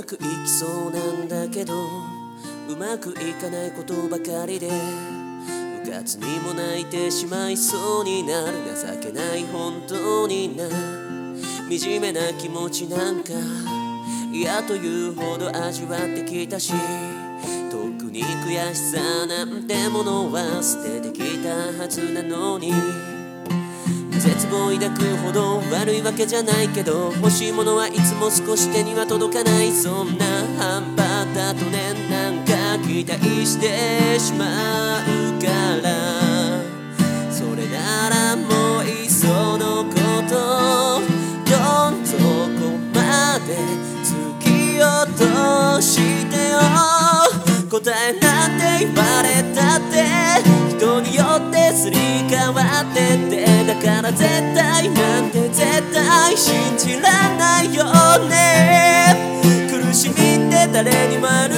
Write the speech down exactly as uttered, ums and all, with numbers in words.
くいきそうなんだけどうまくいかないことばかりでうかつにも泣いてしまいそうになる。情けない本当にな惨めな気持ちなんか嫌というほど味わってきたし、特に悔しさなんてものは捨ててきたはずなのに、絶望抱くほど悪いわけじゃないけど欲しいものはいつも少し手には届かない。そんな半端だとね、なんか期待してしまうから、それならもういっそのことどん底まで突き落としてよ。答えなんて言われたって人によってすり替わってて、だから絶対なんて絶対信じらんないよね。苦しみって誰にもある